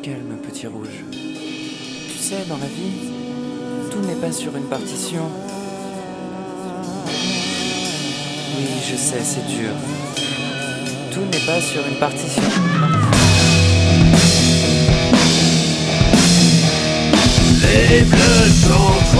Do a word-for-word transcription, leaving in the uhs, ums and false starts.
calme, petit rouge. Tu sais, dans la vie, tout n'est pas sur une partition. Oui, je sais, c'est dur. Tout n'est pas sur une partition. Les bleus sont